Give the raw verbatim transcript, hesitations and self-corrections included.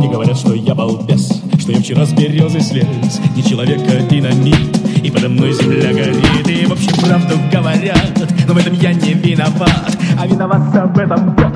Мне говорят, что я балбес, что я вчера с березы слез. Не человек, а динамит, и подо мной земля горит. И в общем правду говорят, но в этом я не виноват, а виноват в этом Бог.